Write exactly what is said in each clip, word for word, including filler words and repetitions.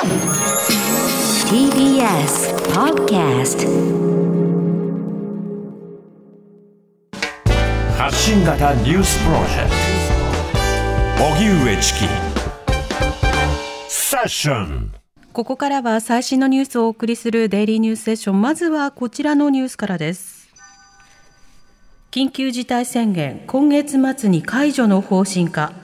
ティービーエス Podcast 発信型ニュースプロジェクト荻上チキセッション。 ここからは最新のニュースをお送りするデイリーニュースセッション。まずはこちらのニュースからです。緊急事態宣言今月末に解除の方針か。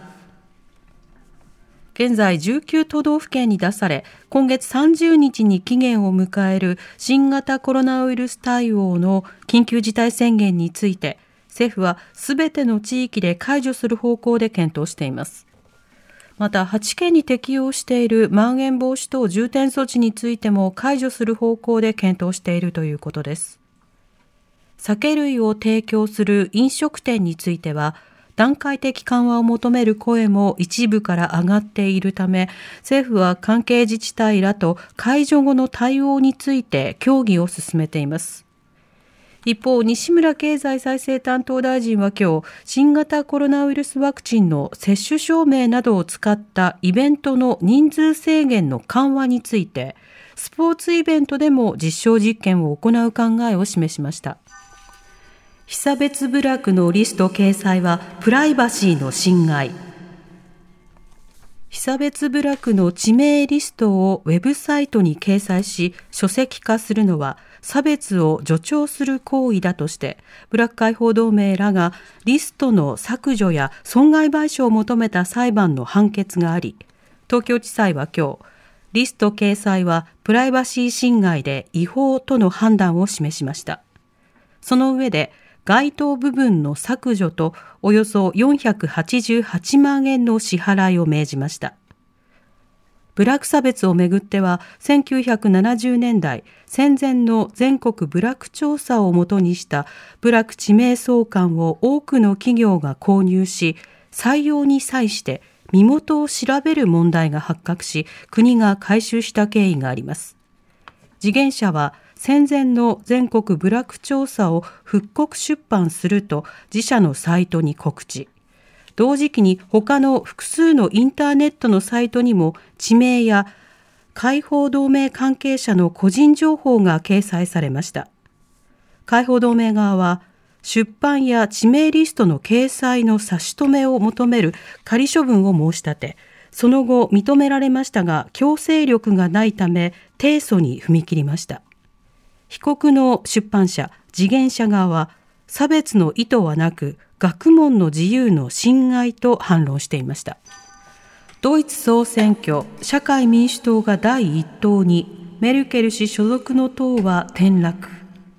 現在じゅうきゅう都道府県に出され、今月さんじゅうにちに期限を迎える新型コロナウイルス対応の緊急事態宣言について、政府はすべての地域で解除する方向で検討しています。またはちけんに適用しているまん延防止等重点措置についても解除する方向で検討しているということです。酒類を提供する飲食店については、段階的緩和を求める声も一部から上がっているため、政府は関係自治体らと解除後の対応について協議を進めています。一方、西村経済再生担当大臣は今日、新型コロナウイルスワクチンの接種証明などを使ったイベントの人数制限の緩和について、スポーツイベントでも実証実験を行う考えを示しました。被差別部落のリスト掲載はプライバシーの侵害。被差別部落の地名リストをウェブサイトに掲載し書籍化するのは差別を助長する行為だとして、ブラック解放同盟らがリストの削除や損害賠償を求めた裁判の判決があり、東京地裁は今日、リスト掲載はプライバシー侵害で違法との判断を示しました。その上で、該当部分の削除とおよそよんひゃくはちじゅうはちまんえんの支払いを命じました。部落差別をめぐっては、せんきゅうひゃくななじゅうねんだい戦前の全国部落調査をもとにした部落地名相関を多くの企業が購入し、採用に際して身元を調べる問題が発覚し、国が回収した経緯があります。地権者は戦前の全国部落調査を復刻出版すると自社のサイトに告知。同時期に他の複数のインターネットのサイトにも地名や解放同盟関係者の個人情報が掲載されました。解放同盟側は出版や地名リストの掲載の差し止めを求める仮処分を申し立て、その後認められましたが強制力がないため提訴に踏み切りました。被告の出版社、地権者側は差別の意図はなく学問の自由の侵害と反論していました。ドイツ総選挙、社会民主党がだいいっ党に、メルケル氏所属の党は転落。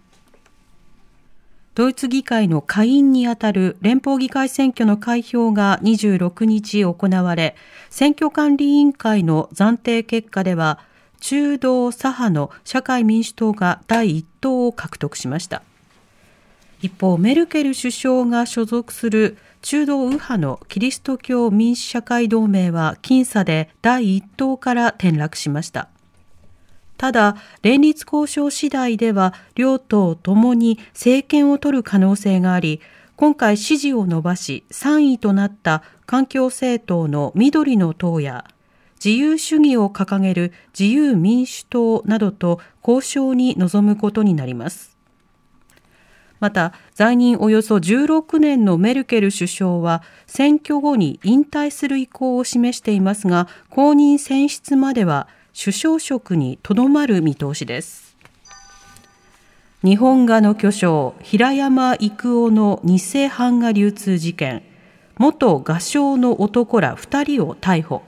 ドイツ議会の下院にあたる連邦議会選挙の開票がにじゅうろくにち行われ、選挙管理委員会の暫定結果では、中道左派の社会民主党がだいいっ党を獲得しました。一方、メルケル首相が所属する中道右派のキリスト教民主社会同盟は僅差でだいいっ党から転落しました。ただ、連立交渉次第では両党ともに政権を取る可能性があり、今回支持を伸ばしさんいとなった環境政党の緑の党や自由主義を掲げる自由民主党などと交渉に臨むことになります。また、在任およそじゅうろくねんのメルケル首相は選挙後に引退する意向を示していますが、後任選出までは首相職にとどまる見通しです。日本画の巨匠、平山郁夫の偽版画流通事件、元画商の男らふたりを逮捕。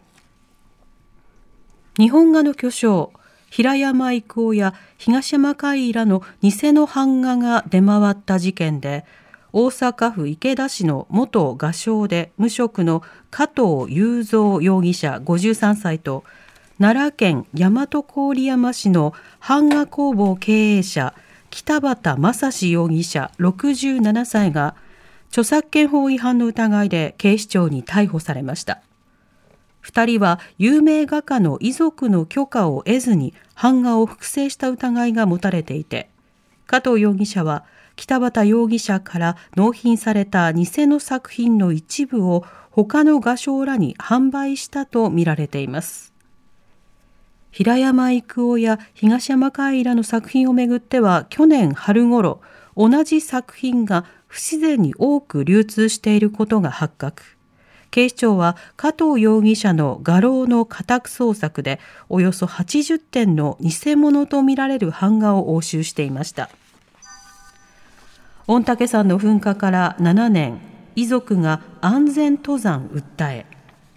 日本画の巨匠、平山郁夫や東山魁らの偽の版画が出回った事件で、大阪府池田市の元画商で無職の加藤雄三容疑者ごじゅうさんさいと、奈良県大和郡山市の版画工房経営者北畑正史容疑者ろくじゅうななさいが著作権法違反の疑いで警視庁に逮捕されました。二人は有名画家の遺族の許可を得ずに版画を複製した疑いが持たれていて、加藤容疑者は北畑容疑者から納品された偽の作品の一部を他の画商らに販売したとみられています。 平山郁夫や東山海らの作品をめぐっては、去年春頃、同じ作品が不自然に多く流通していることが発覚。警視庁は加藤容疑者の画廊の家宅捜索で、およそはちじゅってんの偽物とみられる版画を押収していました。御嶽山の噴火からななねん、遺族が安全登山訴え。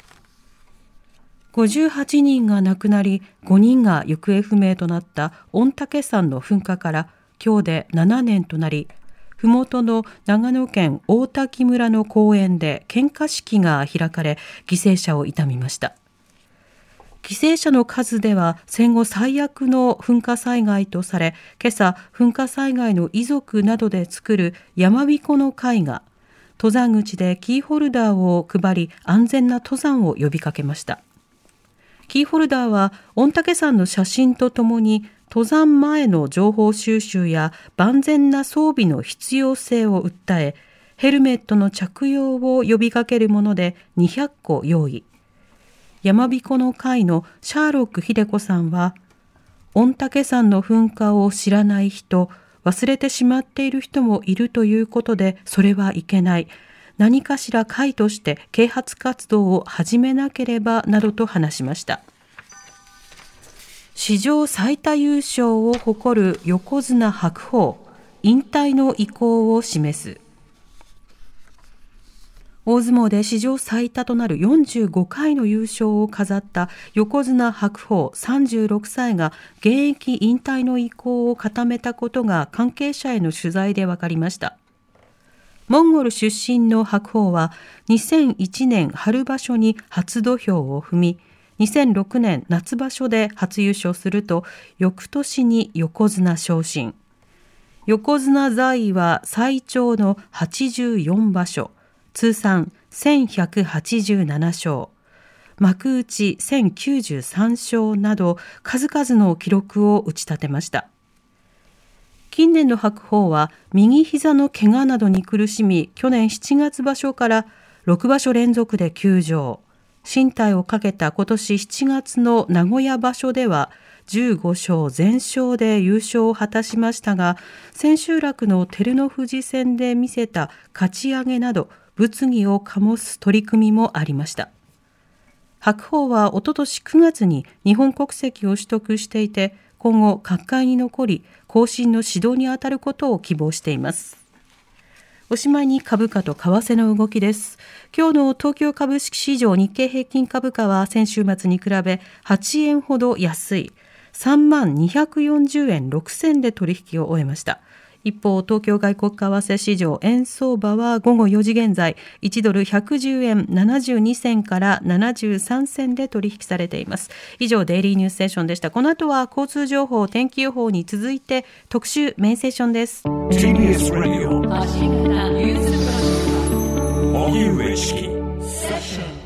ごじゅうはちにんが亡くなり、ごにんが行方不明となった御嶽山の噴火から今日でななねんとなり、ふもとの長野県大滝村の公園で献花式が開かれ、犠牲者を悼みました。犠牲者の数では戦後最悪の噴火災害とされ、今朝噴火災害の遺族などで作る山彦の会が登山口でキーホルダーを配り、安全な登山を呼びかけました。キーホルダーは御嶽山の写真とともに登山前の情報収集や万全な装備の必要性を訴え、ヘルメットの着用を呼びかけるものでにひゃっこ用意。山彦の会のシャーロック秀子さんは、御嶽山の噴火を知らない人、忘れてしまっている人もいるということで、それはいけない。何かしら会として啓発活動を始めなければなどと話しました。史上最多優勝を誇る横綱白鵬、引退の意向を示す。大相撲で史上最多となるよんじゅうごかいの優勝を飾った横綱白鵬さんじゅうろくさいが現役引退の意向を固めたことが関係者への取材で分かりました。モンゴル出身の白鵬はにせんいちねん春場所に初土俵を踏み、にせんろくねん夏場所で初優勝すると、翌年に横綱昇進。横綱在位は最長のはちじゅうよんばしょ、通算せんひゃくはちじゅうななしょう、幕内せんきゅうじゅうさんしょうなど数々の記録を打ち立てました。近年の白鵬は右膝の怪我などに苦しみ、去年しちがつ場所からろくばしょ連続で休場。進退をかけた今年しちがつの名古屋場所ではじゅうごしょう全勝で優勝を果たしましたが、千秋楽の照ノ富士戦で見せたかち上げなど物議を醸す取り組みもありました。白鵬はおととしくがつに日本国籍を取得していて、今後角界に残り後進の指導に当たることを希望しています。おしまいに株価と為替の動きです。今日の東京株式市場日経平均株価は先週末に比べはちえんほど安いさんまんにひゃくよんじゅうえんろくせんで取引を終えました。一方、東京外国為替市場円相場は午後よじ現在いちドルひゃくじゅうえんななじゅうにせんからななじゅうさんせんで取引されています。以上、デイリーニュースセッションでした。この後は交通情報、天気予報に続いて特集メインセッションです。 ティービーエス Radio 荻上チキセッション